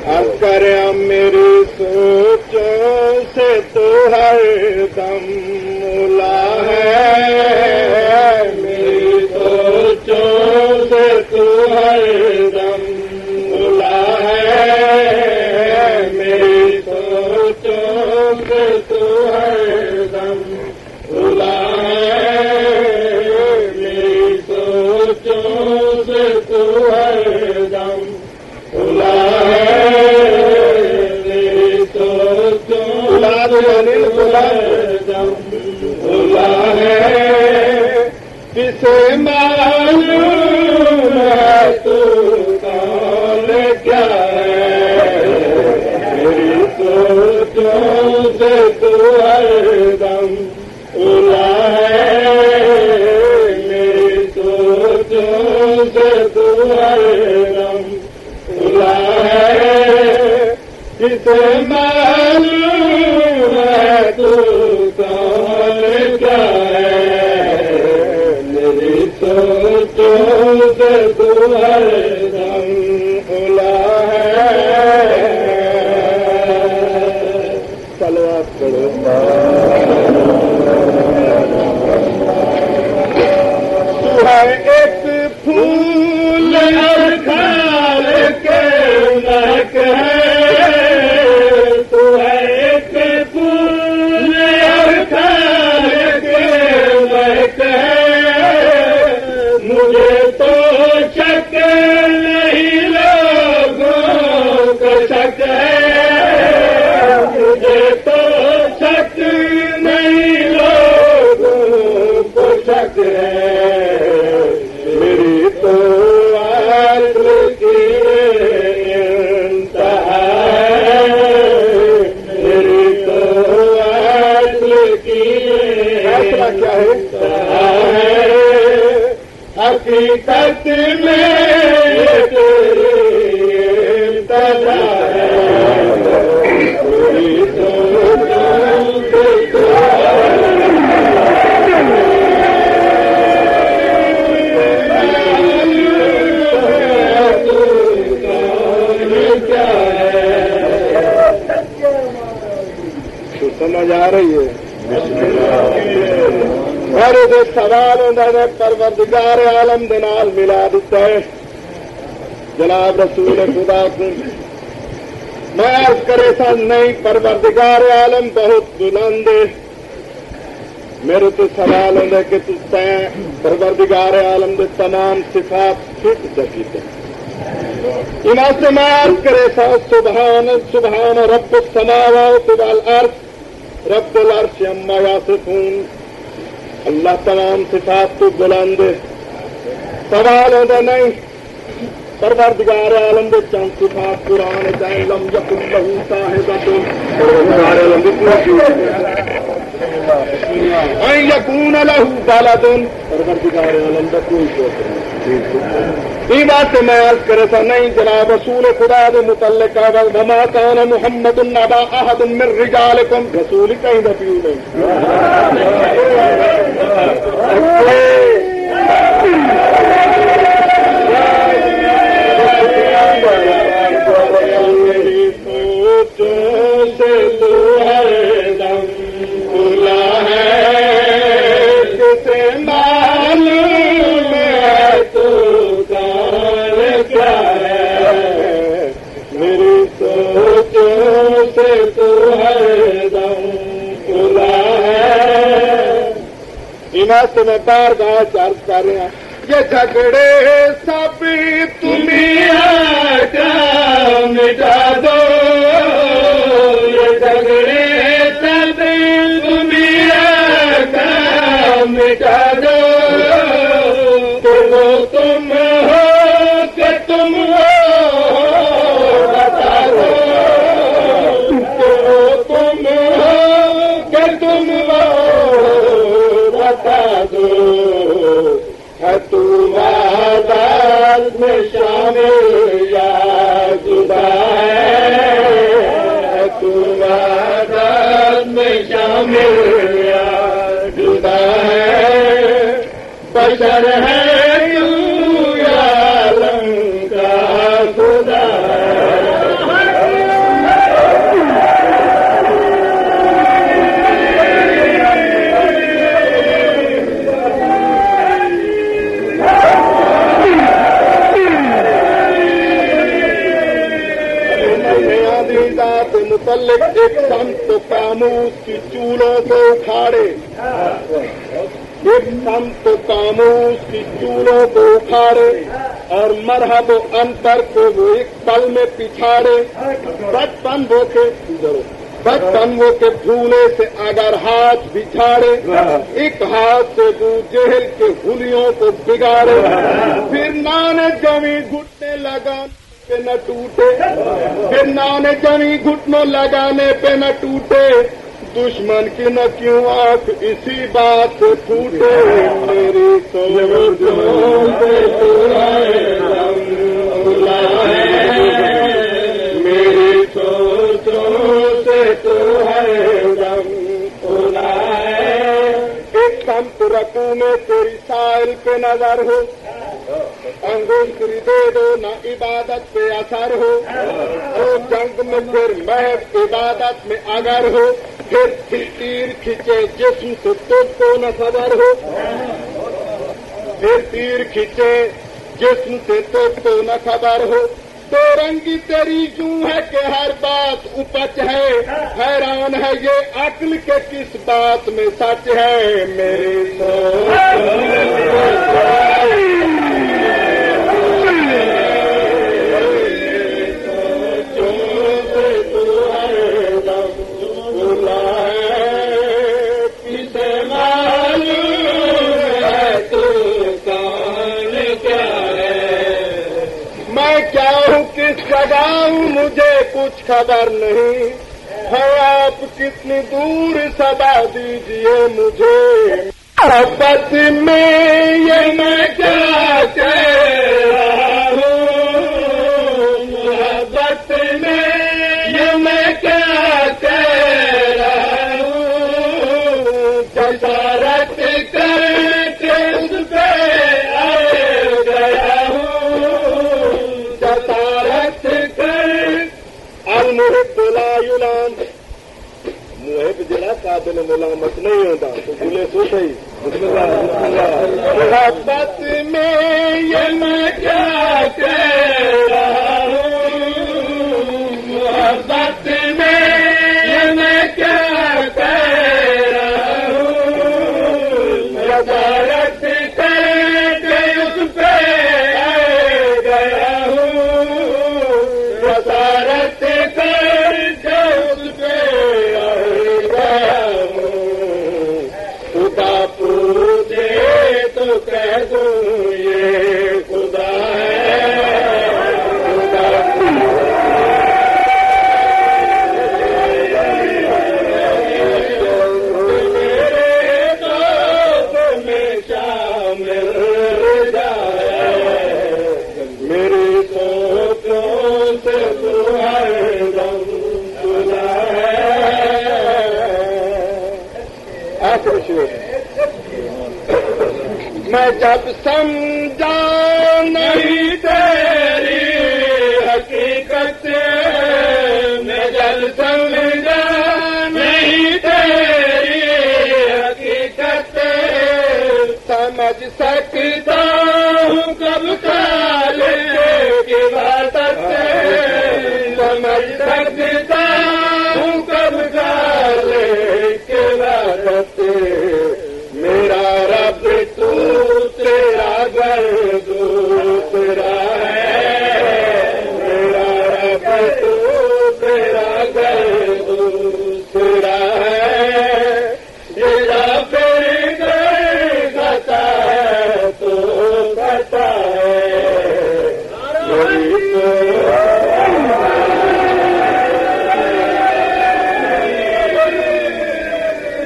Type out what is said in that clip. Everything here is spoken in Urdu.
کرم میری سوچوں سے تو ہر دم مولا ہے، میری سوچوں سے تو ہر دم مولا ہے، میری سوچوں سے تو ہر دم مولا ہے، میری سوچوں سے تو ہر دم مولا ہے، بھولا ہے کسے معلوم ہے تو کون کیا ہے، میری سوچوں سے تو ہر دم بھولا ہے، میری سوچوں سے تو ہر دم بھولا ہے کسے معلوم ہے تو کون کیا ہے، میری سوچوں سے تو ہر دم بھولا ہے۔ صلوات پڑھو۔ تو ہے ایک پھول اور کھال کے مہک ہے، میری تو عقل کی انتہا ہے، میری تو عقل کی انتہا ہے، حقیقت میں تیری انتہا ہے، میری تو سمجھ آ رہی ہے؟ میرے جو سوال انہوں نے پروردگار عالم دے نال ملا دیتا ہے جناب رسول خدا کو، میں عرض کرے سا نہیں پروردگار عالم بہت بلند ہے، میرے تو سوال ہوندے کہ پروردگار عالم دے تمام صفات فٹ دکیتے انہاں سے میں عرض کرے سا سبحان سبحان رب السماوات والارض رب العرش عما یصفون، اللہ تمام صفات تو بلند ہے، سوال ہوتا نہیں پروردگار عالم دے چند صفات قرآن چاہیں لم یکن لہو صاحبۃ، پروردگار عالم دے این یکون لہو ولد، پروردگار عالم دا کوئی پوتر نہیں۔ یہ بات سے میں عرض کرے تھا نہیں جناب رسول خدا دے متعلق وما کان محمد ابا احد من رجالکم، رسول کہیں دا پیو نہیں۔ میری سوچوں سے تو ہر دم بھولا ہے کسے معلوم ہے تو کون کیا ہے، میری سوچوں سے تو ہر دم بھولا ہے۔ انہاں سے میں بار بار عرض کر رہا یہ جھگڑے سب دنیا کا مٹا دو، یہ جھگڑے سب دنیا کا مٹا دو، کہ وہ تم ہو کہ تم ہو بتا دو، کہ وہ تم ہو کہ تم ہو بتا دو، ہے تو وعدات میں شامل یا جدا ہے تو وعدات میں شامل یا جدا ہے، بشر ہے تو یا عالم کا خدا ہے۔ अपनी जात मुतल्लिक एक संत तो कामूस की चूलों को उखाड़े, एक संत तो कामूस की चूलों को उखाड़े और मरहब अंतर को वो एक पल में पिछाड़े। बचपन वो के भूले से अगर हाथ बिछाड़े, एक हाथ से दूजेल के हुलियों को बिगाड़े। फिर नाने जमी घुटने लगाने पे न टूटे, फिर नाने जमी घुटनों लगाने पे न टूटे। दुश्मन की न क्यों आंख इसी बात से फूटे। मेरी सोचों से तो है दम खुला है। एक संत रकू में तेरी साइल पे नजर हो, अंगूठी दे दो न इबादत पे असर हो। तो जंग में फिर महब इबादत में अगर हो, फिर तीर खींचे जिस्म से तुझको न खबर हो। फिर तीर खींचे जिस्म से तुझको न खबर हो। तो रंगी तेरी यूं है कि हर बात उपच है। हैरान है ये अक्ल के किस बात में सच है। मेरी लगाऊं मुझे कुछ खबर नहीं है। आप कितनी दूर सदा दीजिए मुझे। मोहब्बत में ये मैं क्या कह रहा हूँ, मोहब्बत में ये मैं क्या कह रहा हूँ। जसारत करके उस पे आए गया हूँ, जसारत मुहिब ला युलाम। मुहिब जड़ा काबिल मुलामत नहीं होता तो बोले सो सही। मोहब्बत में ये मैं क्या कह रहा हूँ, मोहब्बत में ये मैं क्या कह रहा हूँ। नजारत करके उस पे आए गया हूँ, नजारत कह दूं ये खुदा है, खुदा मेरे दोस्त में शामिल जाए। मेरी सोचों से तू हरदम खुदा है। मैं जब समझा नहीं तेरी हकीकत, मैं जब समझा नहीं तेरी हकीकत। समझ सकता हूँ कब काले की इबादत, समझ सकता हूँ कब काले की इबादत। मेरा रब तू तेरा घर दूसरा है, मेरा रब तू तेरा घर दूसरा है। ये रब कहता है तो कहता है।